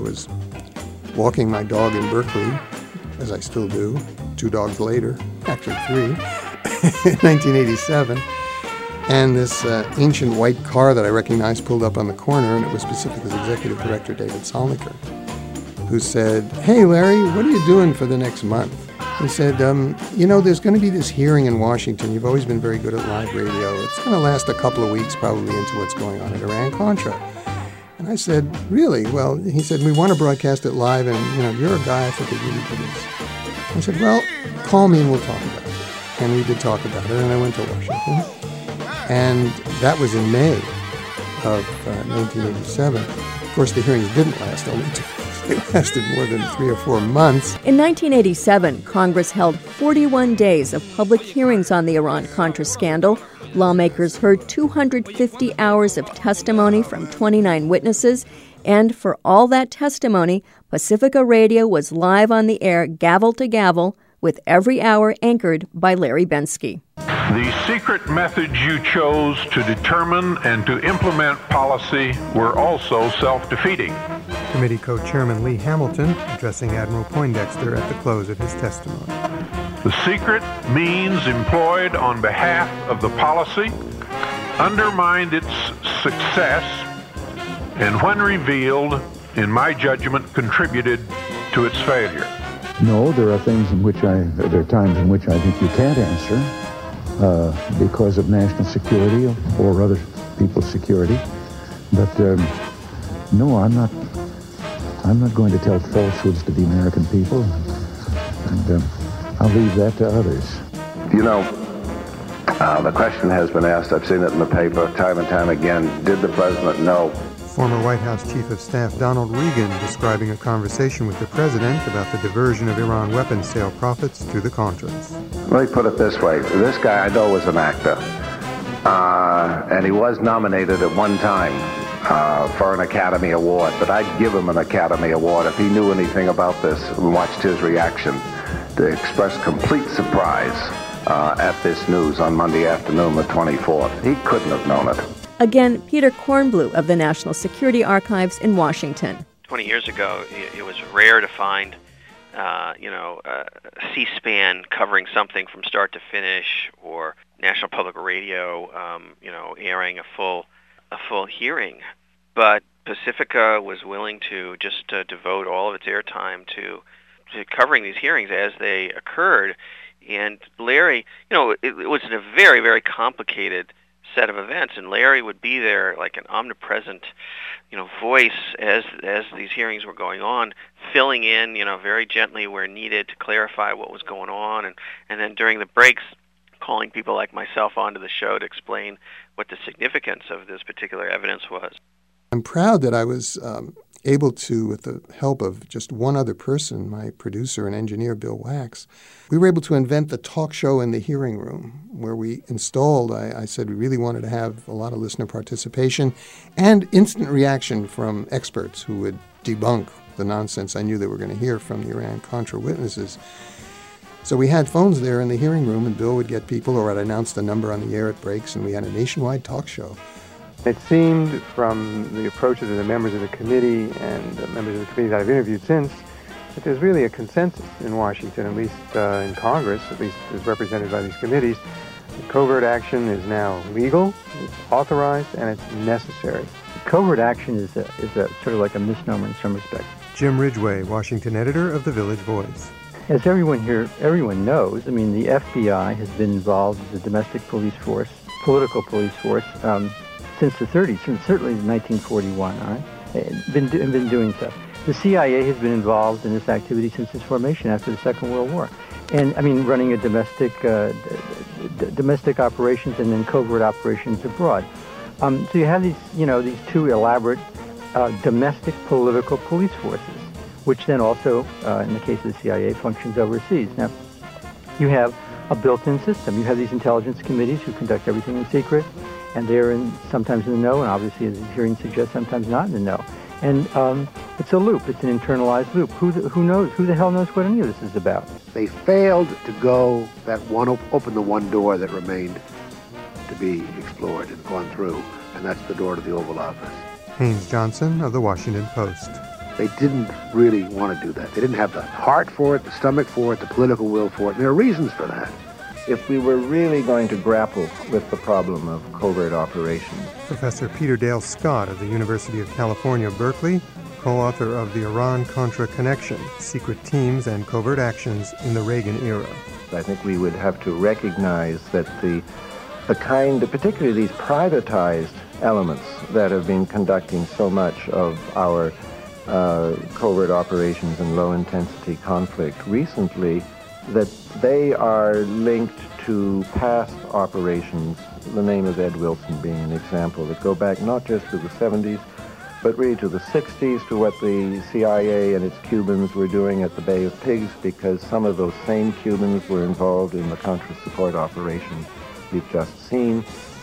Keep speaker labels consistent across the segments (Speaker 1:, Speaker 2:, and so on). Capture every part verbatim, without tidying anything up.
Speaker 1: was walking my dog in Berkeley, as I still do, two dogs later, actually three, in nineteen eighty-seven. And this uh, ancient white car that I recognized pulled up on the corner, and it was Pacifica's executive director, David Salniker, who said, "Hey, Larry, what are you doing for the next month?" He said, um, you know, there's going to be this hearing in Washington. You've always been very good at live radio. It's going to last a couple of weeks, probably, into what's going on at Iran-Contra. And I said, really? Well, he said, we want to broadcast it live, and, you know, you're a guy I think is really good at this. I said, well, call me and we'll talk about it. And we did talk about it, and I went to Washington. And that was in May of uh, nineteen eighty-seven. Of course, the hearings didn't last only two They lasted more than three or four months.
Speaker 2: In nineteen eighty-seven, Congress held forty-one days of public hearings on the Iran-Contra scandal. Lawmakers heard two hundred fifty hours of testimony from twenty-nine witnesses. And for all that testimony, Pacifica Radio was live on the air, gavel to gavel, with every hour anchored by Larry Bensky.
Speaker 3: The secret methods you chose to determine and to implement policy were also self-defeating.
Speaker 1: Committee co-chairman Lee Hamilton addressing Admiral Poindexter at the close of his testimony.
Speaker 3: The secret means employed on behalf of the policy undermined its success, and when revealed, in my judgment, contributed to its failure.
Speaker 4: No, there are things in which I, there are times in which I think you can't answer uh, because of national security or other people's security. But um, no, I'm not. I'm not going to tell falsehoods to the American people, and uh, I'll leave that to others.
Speaker 5: You know, uh, the question has been asked. I've seen it in the paper time and time again. Did the president know?
Speaker 1: Former White House Chief of Staff Donald Regan describing a conversation with the president about the diversion of Iran weapons sale profits to the Contras.
Speaker 5: Let me put it this way. This guy I know was an actor, uh, and he was nominated at one time uh, for an Academy Award, but I'd give him an Academy Award if he knew anything about this and watched his reaction to express complete surprise uh, at this news on Monday afternoon, the twenty-fourth. He couldn't have known it.
Speaker 2: Again, Peter Kornbluh of the National Security Archives in Washington.
Speaker 6: twenty years ago, it was rare to find, uh, you know, uh, C-SPAN covering something from start to finish, or National Public Radio, um, you know, airing a full, a full hearing. But Pacifica was willing to just uh, devote all of its airtime to, to covering these hearings as they occurred. And Larry, you know, it, it was a very, very complicated set of events, and Larry would be there like an omnipresent, you know, voice as as these hearings were going on, filling in, you know, very gently where needed to clarify what was going on, and and then during the breaks, calling people like myself onto the show to explain what the significance of this particular evidence was.
Speaker 1: I'm proud that I was um, able to, with the help of just one other person, my producer and engineer, Bill Wax, we were able to invent the talk show in the hearing room, where we installed, I, I said we really wanted to have a lot of listener participation and instant reaction from experts who would debunk the nonsense I knew they were going to hear from the Iran-Contra witnesses. So we had phones there in the hearing room, and Bill would get people, or I'd announce the number on the air at breaks, and we had a nationwide talk show.
Speaker 7: It seemed from the approaches of the members of the committee and the members of the committee that I've interviewed since that there's really a consensus in Washington, at least uh, in Congress, at least as represented by these committees, that covert action is now legal, it's authorized, and it's necessary.
Speaker 8: Covert action is, a, is a, sort of like a misnomer in some respects.
Speaker 1: Jim Ridgway, Washington editor of The Village Voice.
Speaker 8: As everyone here, everyone knows, I mean, the F B I has been involved as a domestic police force, political police force, um, since the thirties, since certainly nineteen forty-one, all right? Been, do, been doing stuff. The C I A has been involved in this activity since its formation after the Second World War. And, I mean, running a domestic, uh, d- d- domestic operations and then covert operations abroad. Um, so you have these, you know, these two elaborate uh, domestic political police forces, which then also, uh, in the case of the C I A, functions overseas. Now, you have a built-in system. You have these intelligence committees who conduct everything in secret, and they're in, sometimes in the know, and obviously, as the hearing suggests, sometimes not in the know. And um, it's a loop. It's an internalized loop. Who the, who knows? Who the hell knows what any of this is about?
Speaker 9: They failed to go that one op- open the one door that remained to be explored and gone through, and that's the door to the Oval Office.
Speaker 1: Haynes Johnson of The Washington Post.
Speaker 9: They didn't really want to do that. They didn't have the heart for it, the stomach for it, the political will for it, and there are reasons for that.
Speaker 10: If we were really going to grapple with the problem of covert operations.
Speaker 11: Professor Peter Dale Scott of the University of California, Berkeley, co-author of The Iran-Contra Connection, Secret Teams and Covert Actions in the Reagan Era.
Speaker 10: I think we would have to recognize that the, the kind, particularly these privatized elements that have been conducting so much of our uh, covert operations and low-intensity conflict recently, that they are linked to past operations, the name of Ed Wilson being an example, that go back not just to the seventies, but really to the sixties, to what the C I A and its Cubans were doing at the Bay of Pigs, because some of those same Cubans were involved in the Contra support operation you've just seen.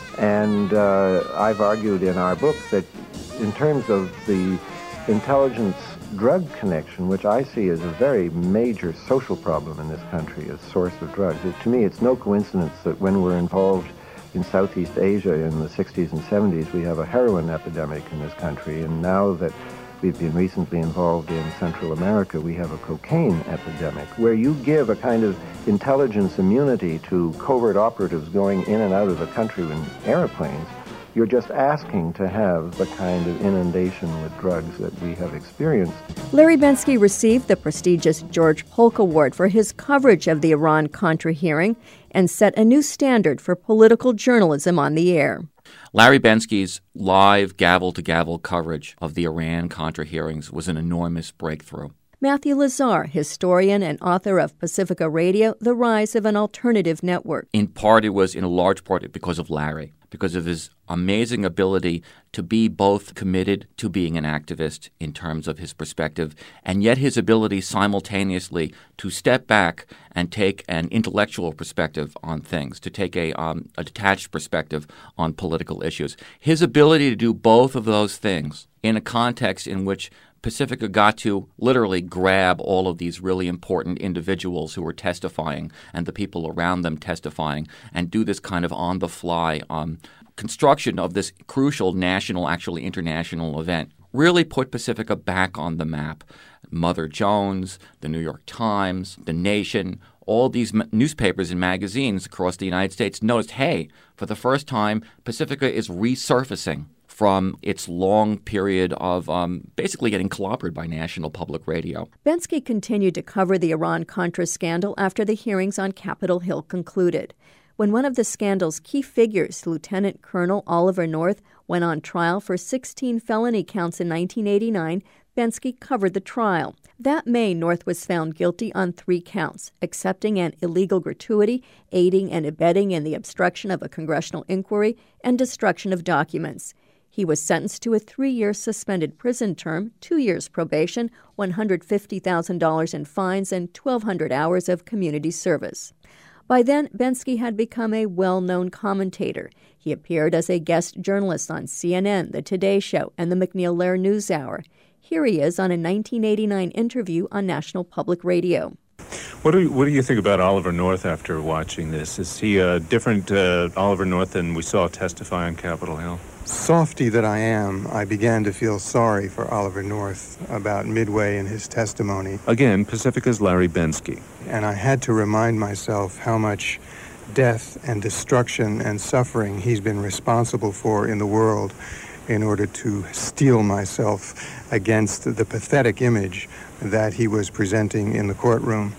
Speaker 10: And uh, I've argued in our book that in terms of the intelligence-drug connection, which I see as a very major social problem in this country, as source of drugs, it, to me it's no coincidence that when we're involved in Southeast Asia in the sixties and seventies, we have a heroin epidemic in this country, and now that we've been recently involved in Central America, we have a cocaine epidemic, where you give a kind of intelligence immunity to covert operatives going in and out of the country in airplanes. You're just asking to have the kind of inundation with drugs that we have experienced.
Speaker 2: Larry Bensky received the prestigious George Polk Award for his coverage of the Iran-Contra hearing and set a new standard for political journalism on the air.
Speaker 12: Larry Bensky's live gavel-to-gavel coverage of the Iran-Contra hearings was an enormous breakthrough.
Speaker 2: Matthew Lazar, historian and author of Pacifica Radio, The Rise of an Alternative Network.
Speaker 12: In part, it was in a large part because of Larry, because of his amazing ability to be both committed to being an activist in terms of his perspective, and yet his ability simultaneously to step back and take an intellectual perspective on things, to take a, um, a detached perspective on political issues. His ability to do both of those things in a context in which Pacifica got to literally grab all of these really important individuals who were testifying and the people around them testifying and do this kind of on-the-fly um, construction of this crucial national, actually international event really put Pacifica back on the map. Mother Jones, the New York Times, The Nation, all these m- newspapers and magazines across the United States noticed, hey, for the first time, Pacifica is resurfacing from its long period of um, basically getting clobbered by National Public Radio.
Speaker 2: Bensky continued to cover the Iran-Contra scandal after the hearings on Capitol Hill concluded. When one of the scandal's key figures, Lieutenant Colonel Oliver North, went on trial for sixteen felony counts in nineteen eighty-nine, Bensky covered the trial. That May, North was found guilty on three counts: accepting an illegal gratuity, aiding and abetting in the obstruction of a congressional inquiry, and destruction of documents. He was sentenced to a three-year suspended prison term, two years probation, one hundred fifty thousand dollars in fines, and twelve hundred hours of community service. By then, Bensky had become a well-known commentator. He appeared as a guest journalist on C N N, The Today Show, and the MacNeil-Lehrer NewsHour. Here he is on a nineteen eighty-nine interview on National Public Radio.
Speaker 13: What do you, what do you think about Oliver North after watching this? Is he a different uh, Oliver North than we saw testify on Capitol Hill?
Speaker 11: Softy that I am, I began to feel sorry for Oliver North about midway in his testimony.
Speaker 13: Again, Pacifica's Larry Bensky.
Speaker 11: And I had to remind myself how much death and destruction and suffering he's been responsible for in the world in order to steel myself against the pathetic image that he was presenting in the courtroom.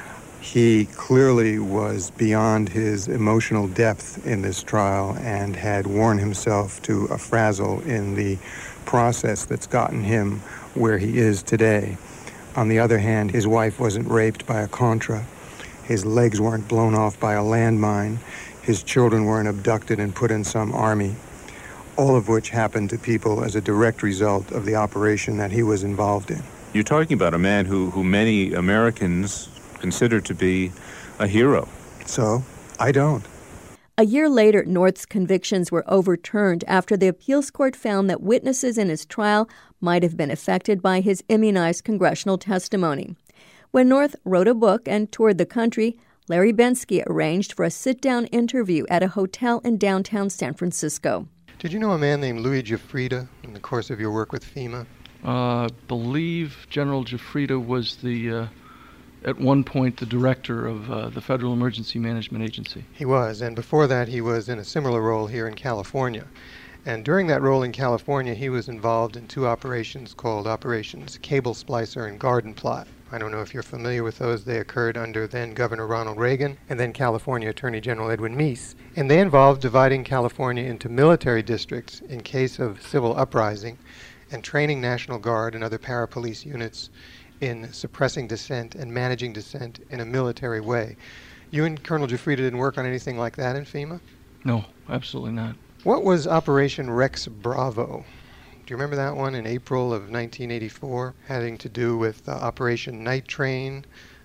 Speaker 11: He clearly was beyond his emotional depth in this trial and had worn himself to a frazzle in the process that's gotten him where he is today. On the other hand, his wife wasn't raped by a Contra. His legs weren't blown off by a landmine. His children weren't abducted and put in some army, all of which happened to people as a direct result of the operation that he was involved in.
Speaker 13: You're talking about a man who, who many Americans consider to be a hero.
Speaker 11: So, I don't.
Speaker 2: A year later, North's convictions were overturned after the appeals court found that witnesses in his trial might have been affected by his immunized congressional testimony. When North wrote a book and toured the country, Larry Bensky arranged for a sit-down interview at a hotel in downtown San Francisco.
Speaker 11: Did you know a man named Louis Giuffrida in the course of your work with FEMA?
Speaker 14: uh, believe General Giuffrida was the, uh, at one point, the director of uh, the Federal Emergency Management Agency.
Speaker 11: He was, and before that he was in a similar role here in California. And during that role in California, he was involved in two operations called Operations Cable Splicer and Garden Plot. I don't know if you're familiar with those. They occurred under then Governor Ronald Reagan and then California Attorney General Edwin Meese. And they involved dividing California into military districts in case of civil uprising and training National Guard and other parapolice units in suppressing dissent and managing dissent in a military way. You and Colonel Giuffrida didn't work on anything like that in FEMA?
Speaker 14: No, absolutely not.
Speaker 11: What was Operation Rex Bravo? Do you remember that one in April of nineteen eighty-four, having to do with uh, Operation Night Train,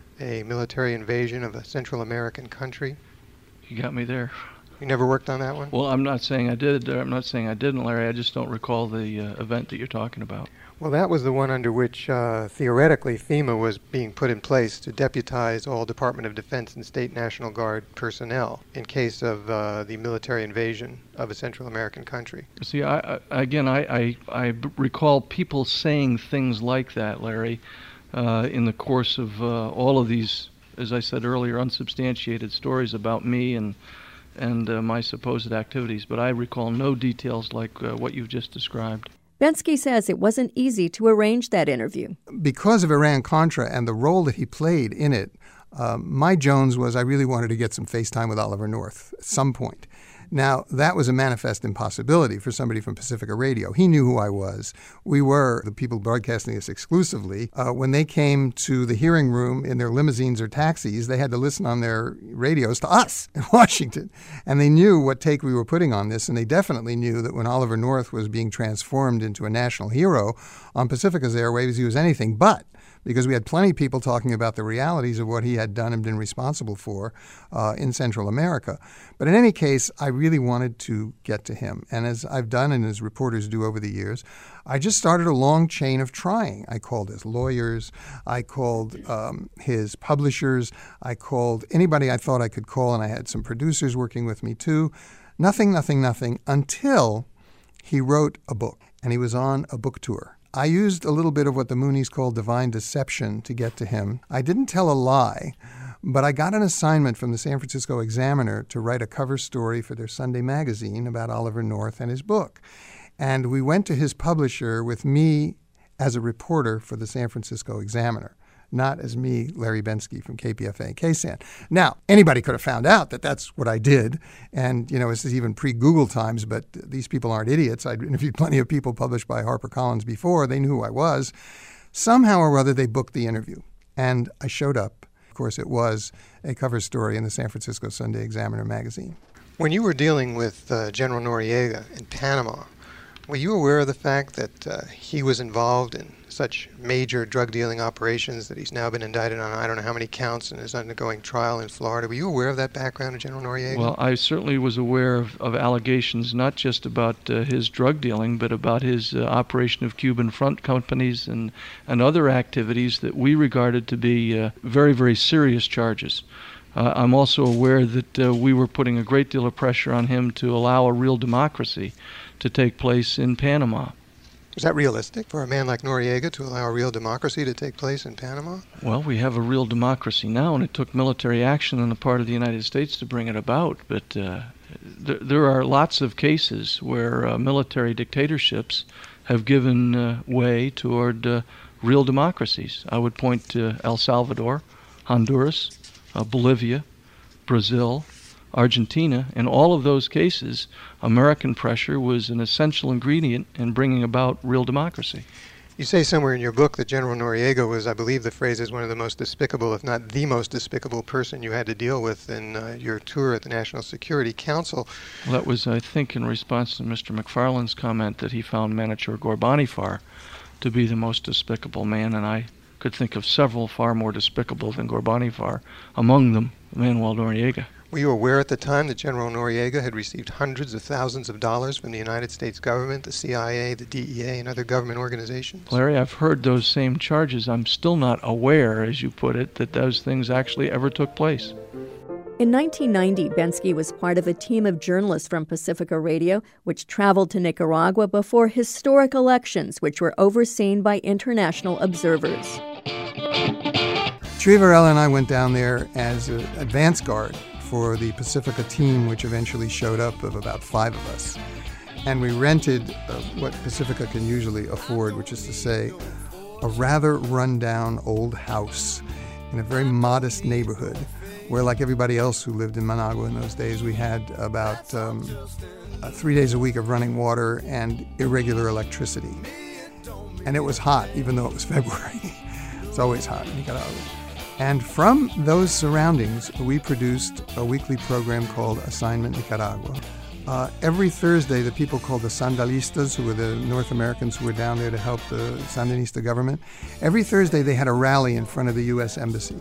Speaker 11: a military invasion of a Central American country?
Speaker 14: You got me there.
Speaker 11: You never worked on that one?
Speaker 14: Well, I'm not saying I did. I'm not saying I didn't, Larry. I just don't recall the uh, event that you're talking about.
Speaker 11: Well, that was the one under which, uh, theoretically, FEMA was being put in place to deputize all Department of Defense and State National Guard personnel in case of uh, the military invasion of a Central American country.
Speaker 14: See, I, I, again, I, I, I recall people saying things like that, Larry, uh, in the course of uh, all of these, as I said earlier, unsubstantiated stories about me and and uh, my supposed activities, but I recall no details like uh, what you've just described.
Speaker 2: Bensky says it wasn't easy to arrange that interview.
Speaker 1: Because of Iran-Contra and the role that he played in it, uh, my Jones was I really wanted to get some FaceTime with Oliver North at some point. Now, that was a manifest impossibility for somebody from Pacifica Radio. He knew who I was. We were the people broadcasting this exclusively. Uh, when they came to the hearing room in their limousines or taxis, they had to listen on their radios to us in Washington. And they knew what take we were putting on this, and they definitely knew that when Oliver North was being transformed into a national hero on Pacifica's airwaves, he was anything but, because we had plenty of people talking about the realities of what he had done and been responsible for uh, in Central America. But in any case, I really wanted to get to him. And as I've done and as reporters do over the years, I just started a long chain of trying. I called his lawyers. I called um, his publishers. I called anybody I thought I could call, and I had some producers working with me too. Nothing, nothing, nothing, until he wrote a book, and he was on a book tour. I used a little bit of what the Moonies call divine deception to get to him. I didn't tell a lie, but I got an assignment from the San Francisco Examiner to write a cover story for their Sunday magazine about Oliver North and his book. And we went to his publisher with me as a reporter for the San Francisco Examiner, not as me, Larry Bensky from K P F A and K S A N. Now, anybody could have found out that that's what I did. And, you know, this is even pre-Google times, but these people aren't idiots. I'd interviewed plenty of people published by HarperCollins before. They knew who I was. Somehow or other, they booked the interview. And I showed up. Of course, it was a cover story in the San Francisco Sunday Examiner magazine.
Speaker 11: When you were dealing with uh, General Noriega in Panama, were you aware of the fact that uh, he was involved in such major drug dealing operations that he's now been indicted on I don't know how many counts and is undergoing trial in Florida? Were you aware of that background of General Noriega?
Speaker 14: Well, I certainly was aware of, of allegations, not just about uh, his drug dealing, but about his uh, operation of Cuban front companies and, and other activities that we regarded to be uh, very, very serious charges. Uh, I'm also aware that uh, we were putting a great deal of pressure on him to allow a real democracy to take place in Panama.
Speaker 11: Is that realistic for a man like Noriega to allow a real democracy to take place in Panama?
Speaker 14: Well, we have a real democracy now, and it took military action on the part of the United States to bring it about. But uh, th- there are lots of cases where uh, military dictatorships have given uh, way toward uh, real democracies. I would point to El Salvador, Honduras, uh, Bolivia, Brazil, Argentina. In all of those cases, American pressure was an essential ingredient in bringing about real democracy.
Speaker 11: You say somewhere in your book that General Noriega was, I believe the phrase is, one of the most despicable, if not the most despicable person you had to deal with in uh, your tour at the National Security Council.
Speaker 14: Well, that was, I think, in response to Mister McFarland's comment that he found Manachur Ghorbanifar to be the most despicable man, and I could think of several far more despicable than Ghorbanifar, among them Manuel Noriega.
Speaker 11: Were you aware at the time that General Noriega had received hundreds of thousands of dollars from the United States government, the C I A, the D E A, and other government organizations?
Speaker 14: Larry, I've heard those same charges. I'm still not aware, as you put it, that those things actually ever took place.
Speaker 2: In nineteen ninety, Bensky was part of a team of journalists from Pacifica Radio, which traveled to Nicaragua before historic elections, which were overseen by international observers.
Speaker 11: Tree Varela and I went down there as an advance guard for the Pacifica team, which eventually showed up of about five of us. And we rented uh, what Pacifica can usually afford, which is to say, a rather run-down old house in a very modest neighborhood where, like everybody else who lived in Managua in those days, we had about um, uh, three days a week of running water and irregular electricity. And it was hot, even though it was February. It's always hot in Nicaragua. And from those surroundings, we produced a weekly program called Assignment Nicaragua. Uh, every Thursday, the people called the Sandalistas, who were the North Americans who were down there to help the Sandinista government, every Thursday they had a rally in front of the U S Embassy.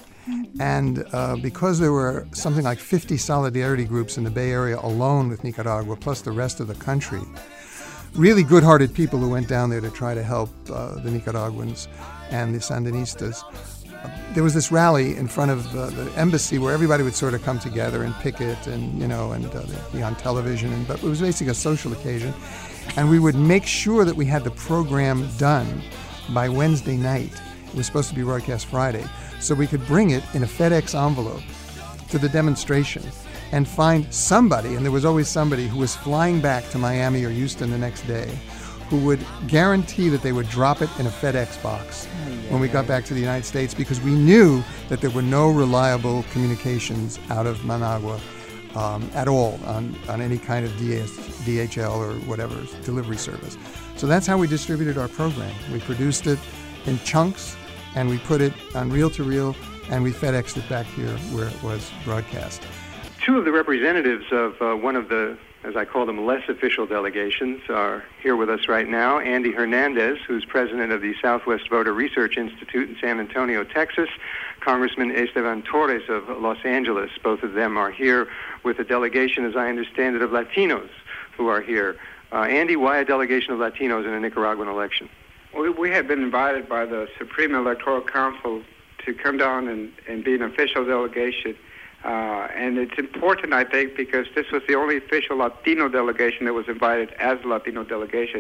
Speaker 11: And uh, because there were something like fifty solidarity groups in the Bay Area alone with Nicaragua, plus the rest of the country, really good-hearted people who went down there to try to help uh, the Nicaraguans and the Sandinistas, uh, there was this rally in front of uh, the embassy where everybody would sort of come together and picket and, you know, and uh, they'd be on television. And, but it was basically a social occasion. And we would make sure that we had the program done by Wednesday night. It was supposed to be broadcast Friday. So we could bring it in a FedEx envelope to the demonstration and find somebody, and there was always somebody who was flying back to Miami or Houston the next day, who would guarantee that they would drop it in a FedEx box oh, yeah. when we got back to the United States, because we knew that there were no reliable communications out of Managua um, at all on, on any kind of D H L or whatever delivery service. So that's how we distributed our program. We produced it in chunks, and we put it on reel-to-reel, and we FedExed it back here where it was broadcast.
Speaker 7: Two of the representatives of uh, one of the, as I call them, less official delegations are here with us right now. Andy Hernandez, who's president of the Southwest Voter Research Institute in San Antonio, Texas. Congressman Esteban Torres of Los Angeles. Both of them are here with a delegation, as I understand it, of Latinos who are here. Uh, Andy, why a delegation of Latinos in a Nicaraguan election?
Speaker 15: We, we have been invited by the Supreme Electoral Council to come down and, and be an official delegation. Uh, and it's important, I think, because this was the only official Latino delegation that was invited as a Latino delegation.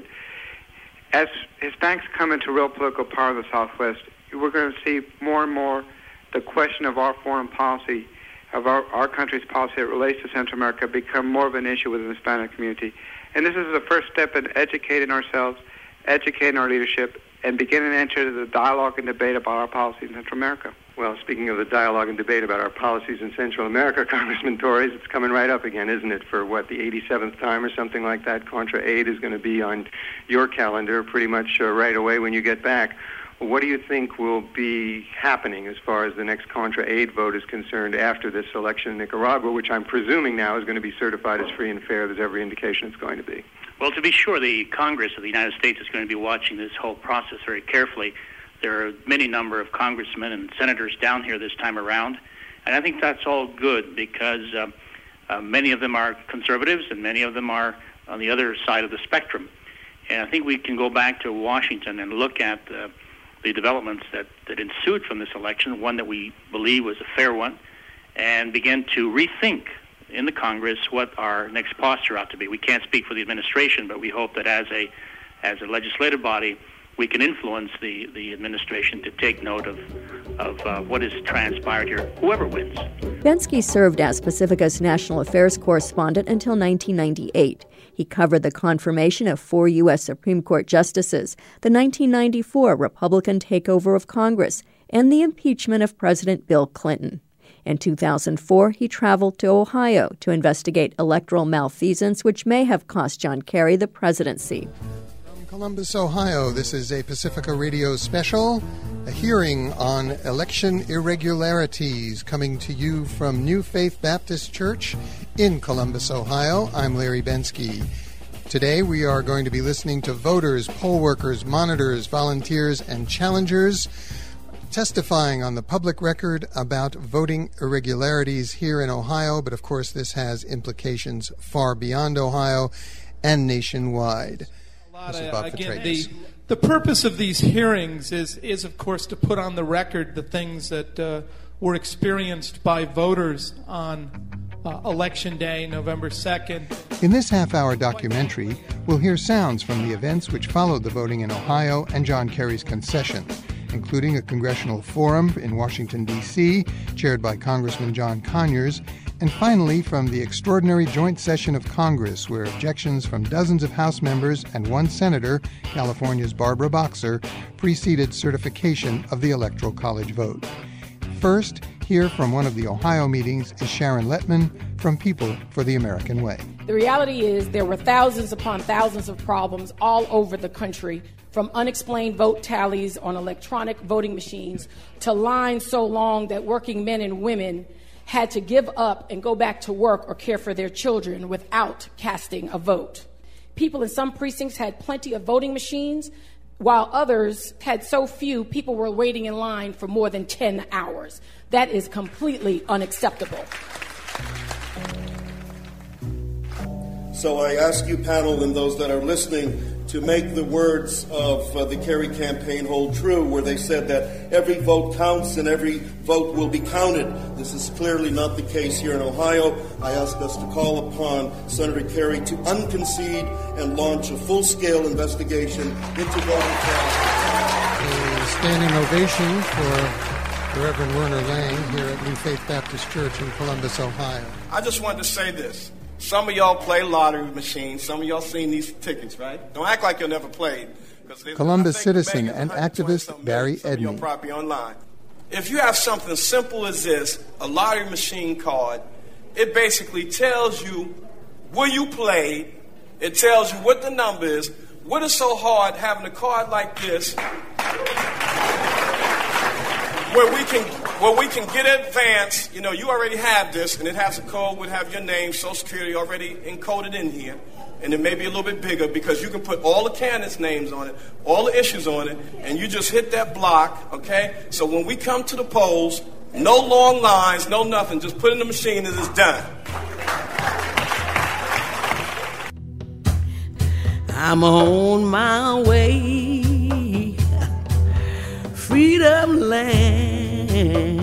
Speaker 15: As Hispanics come into real political power in the Southwest, we're going to see more and more the question of our foreign policy, of our, our country's policy that relates to Central America, become more of an issue within the Hispanic community. And this is the first step in educating ourselves, educating our leadership, and beginning to enter the dialogue and debate about our policy in Central America.
Speaker 7: Well, speaking of the dialogue and debate about our policies in Central America, Congressman Torres, it's coming right up again, isn't it? For, what, the eighty-seventh time or something like that? Contra Aid is going to be on your calendar pretty much uh, right away when you get back. Well, what do you think will be happening as far as the next Contra Aid vote is concerned after this election in Nicaragua, which I'm presuming now is going to be certified as free and fair? There's every indication it's going to be.
Speaker 16: Well, to be sure, the Congress of the United States is going to be watching this whole process very carefully. There are many number of congressmen and senators down here this time around, and I think that's all good because uh, uh, many of them are conservatives and many of them are on the other side of the spectrum. And I think we can go back to Washington and look at uh, the developments that, that ensued from this election, one that we believe was a fair one, and begin to rethink in the Congress what our next posture ought to be. We can't speak for the administration, but we hope that as a as a legislative body, we can influence the, the administration to take note of, of uh, what has transpired here, whoever wins.
Speaker 2: Bensky served as Pacifica's national affairs correspondent until nineteen ninety-eight. He covered the confirmation of four U S Supreme Court justices, the nineteen ninety-four Republican takeover of Congress, and the impeachment of President Bill Clinton. In two thousand four, he traveled to Ohio to investigate electoral malfeasance which may have cost John Kerry the presidency.
Speaker 11: Columbus, Ohio, this is a Pacifica Radio special, a hearing on election irregularities coming to you from New Faith Baptist Church in Columbus, Ohio. I'm Larry Bensky. Today we are going to be listening to voters, poll workers, monitors, volunteers, and challengers testifying on the public record about voting irregularities here in Ohio, but of course this has implications far beyond Ohio and nationwide.
Speaker 17: Uh, again, the, the purpose of these hearings is, is, of course, to put on the record the things that uh,
Speaker 18: were experienced by voters on uh, Election Day, November second.
Speaker 11: In this half-hour documentary, we'll hear sounds from the events which followed the voting in Ohio and John Kerry's concession, including a congressional forum in Washington, D C, chaired by Congressman John Conyers, and finally from the extraordinary joint session of Congress, where objections from dozens of House members and one senator, California's Barbara Boxer, preceded certification of the Electoral College vote. First, here from one of the Ohio meetings is Sharon Letman from People for the American Way.
Speaker 19: The reality is there were thousands upon thousands of problems all over the country, from unexplained vote tallies on electronic voting machines to lines so long that working men and women had to give up and go back to work or care for their children without casting a vote. People in some precincts had plenty of voting machines, while others had so few, people were waiting in line for more than ten hours. That is completely unacceptable.
Speaker 20: So I ask you, panel, and those that are listening, to make the words of uh, the Kerry campaign hold true, where they said that every vote counts and every vote will be counted. This is clearly not the case here in Ohio. I ask us to call upon Senator Kerry to unconcede and launch a full-scale investigation into voting fraud.
Speaker 11: A standing ovation for the Reverend Werner Lang here at New Faith Baptist Church in Columbus, Ohio.
Speaker 21: I just wanted to say this. Some of y'all play lottery machines. Some of y'all seen these tickets, right? Don't act like you never played.
Speaker 11: Columbus citizen and activist Barry Edney.
Speaker 21: Property online. If you have something simple as this, a lottery machine card, it basically tells you where you played. It tells you what the number is. What is so hard having a card like this where we can where we can get advance? You know, you already have this, and it has a code, would have your name, Social Security already encoded in here. And it may be a little bit bigger because you can put all the candidates' names on it, all the issues on it, and you just hit that block, okay? So when we come to the polls, no long lines, no nothing. Just put it in the machine and it's done.
Speaker 22: I'm on my way, freedom land.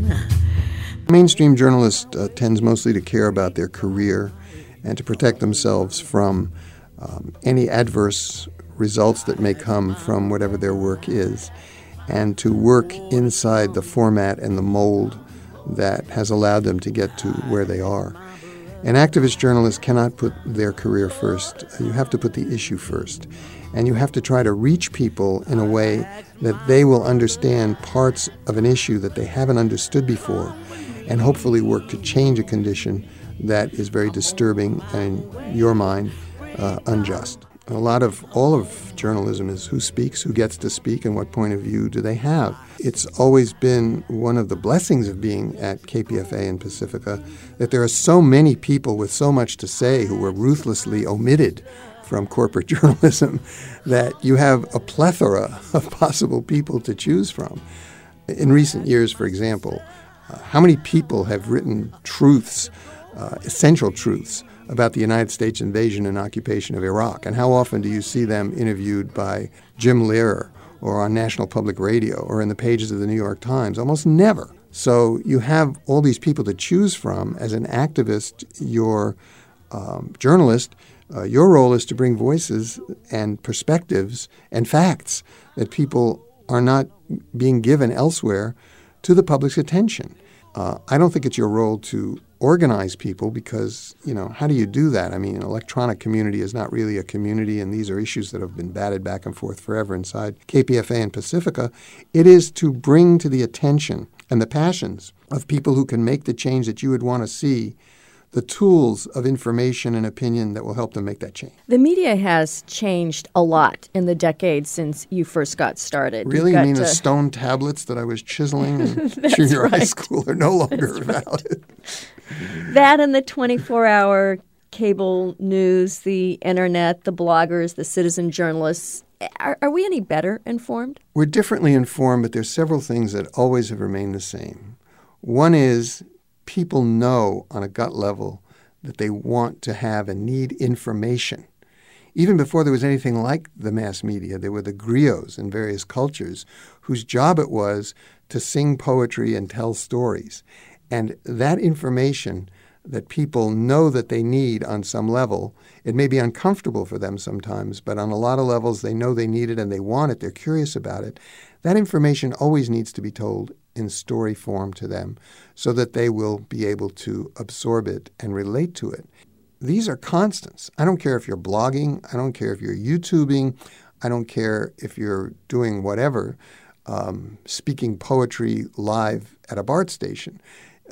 Speaker 11: Mainstream journalist uh, tends mostly to care about their career and to protect themselves from um, any adverse results that may come from whatever their work is, and to work inside the format and the mold that has allowed them to get to where they are. An activist journalist cannot put their career first. You have to put the issue first. And you have to try to reach people in a way that they will understand parts of an issue that they haven't understood before, and hopefully work to change a condition that is very disturbing and, in your mind, uh, unjust. A lot of, all of journalism is who speaks, who gets to speak, and what point of view do they have. It's always been one of the blessings of being at K P F A and Pacifica that there are so many people with so much to say who were ruthlessly omitted from corporate journalism that you have a plethora of possible people to choose from. In recent years, for example, uh, how many people have written truths, uh, essential truths, about the United States invasion and occupation of Iraq? And how often do you see them interviewed by Jim Lehrer or on National Public Radio or in the pages of the New York Times? Almost never. So you have all these people to choose from. As an activist, your um, journalist, uh, your role is to bring voices and perspectives and facts that people are not being given elsewhere to the public's attention. Uh, I don't think it's your role to organize people because, you know, how do you do that? I mean, an electronic community is not really a community, and these are issues that have been batted back and forth forever inside K P F A and Pacifica. It is to bring to the attention and the passions of people who can make the change that you would want to see, the tools of information and opinion that will help them make that change.
Speaker 2: The media has changed a lot in the decades since you first got started.
Speaker 11: Really? You mean
Speaker 2: to...
Speaker 11: the stone tablets that I was chiseling in junior right. high school are no longer valid?
Speaker 2: That and the twenty-four hour cable news, the internet, the bloggers, the citizen journalists. Are, are we any better informed?
Speaker 11: We're differently informed, but there's several things that always have remained the same. One is people know on a gut level that they want to have and need information.
Speaker 1: Even before there was anything like the mass media, there were the griots in various cultures whose job it was to sing poetry and tell stories. And that information that people know that they need on some level, it may be uncomfortable for them sometimes, but on a lot of levels they know they need it and they want it, they're curious about it. That information always needs to be told in story form to them so that they will be able to absorb it and relate to it. These are constants. I don't care if you're blogging. I don't care if you're YouTubing. I don't care if you're doing whatever, um, speaking poetry live at a BART station.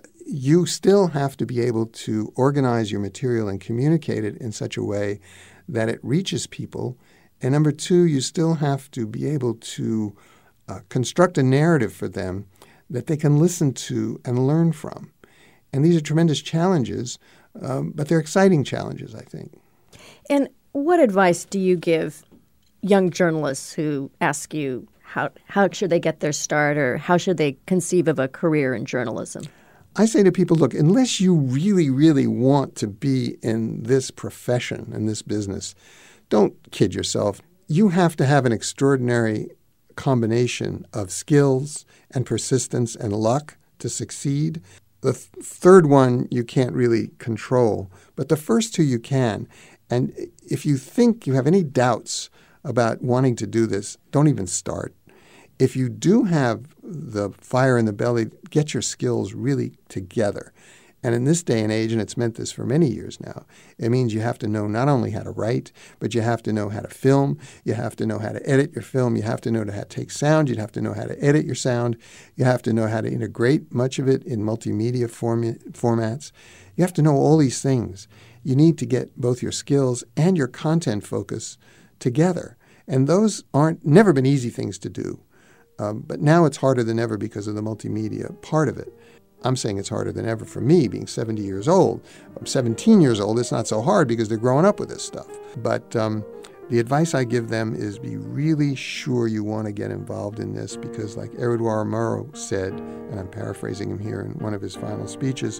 Speaker 1: You still have to be able to organize your material and communicate it in such a way that it reaches people. And number two, you still have to be able to uh, construct a narrative for them that they can listen to and learn from. And these are tremendous challenges, um, but they're exciting challenges, I think.
Speaker 2: And what advice do you give young journalists who ask you how how should they get their start or how should they conceive of a career in journalism?
Speaker 1: I say to people, look, unless you really, really want to be in this profession, in this business, don't kid yourself. You have to have an extraordinary combination of skills and persistence and luck to succeed. The th- third one you can't really control, but the first two you can. And if you think you have any doubts about wanting to do this, don't even start. If you do have the fire in the belly, get your skills really together. And in this day and age, and it's meant this for many years now, it means you have to know not only how to write, but you have to know how to film, you have to know how to edit your film, you have to know how to take sound, you have to know how to edit your sound, you have to know how to integrate much of it in multimedia form- formats. You have to know all these things. You need to get both your skills and your content focus together. And those aren't never been easy things to do. Um, but now it's harder than ever because of the multimedia part of it. I'm saying it's harder than ever for me, being seventy years old. I'm seventeen years old. It's not so hard because they're growing up with this stuff. But um, the advice I give them is be really sure you want to get involved in this because like Edouard Murrow said, and I'm paraphrasing him here in one of his final speeches,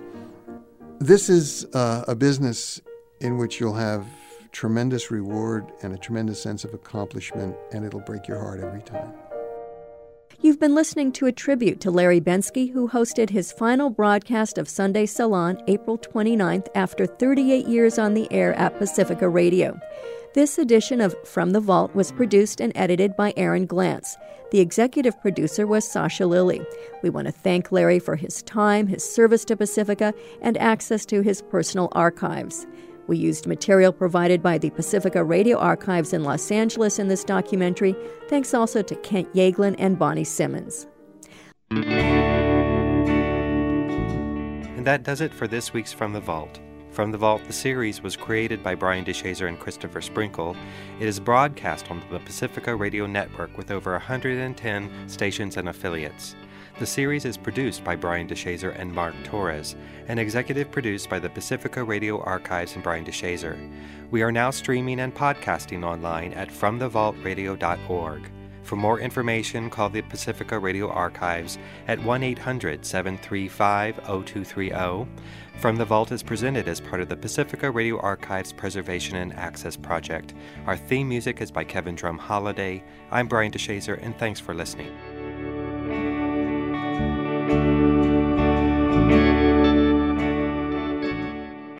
Speaker 1: this is uh, a business in which you'll have tremendous reward and a tremendous sense of accomplishment, and it'll break your heart every time.
Speaker 2: You've been listening to a tribute to Larry Bensky, who hosted his final broadcast of Sunday Salon April twenty-ninth after thirty-eight years on the air at Pacifica Radio. This edition of From the Vault was produced and edited by Aaron Glantz. The executive producer was Sasha Lilly. We want to thank Larry for his time, his service to Pacifica, and access to his personal archives. We used material provided by the Pacifica Radio Archives in Los Angeles in this documentary. Thanks also to Kent Yeaglin and Bonnie Simmons.
Speaker 3: And that does it for this week's From the Vault. From the Vault, the series, was created by Brian DeShazer and Christopher Sprinkle. It is broadcast on the Pacifica Radio Network with over one hundred ten stations and affiliates. The series is produced by Brian DeShazer and Mark Torres, and executive produced by the Pacifica Radio Archives and Brian DeShazer. We are now streaming and podcasting online at from the vault radio dot org. For more information, call the Pacifica Radio Archives at one eight hundred, seven three five, zero two three zero. From the Vault is presented as part of the Pacifica Radio Archives Preservation and Access Project. Our theme music is by Kevin Drum Holiday. I'm Brian DeShazer, and thanks for listening.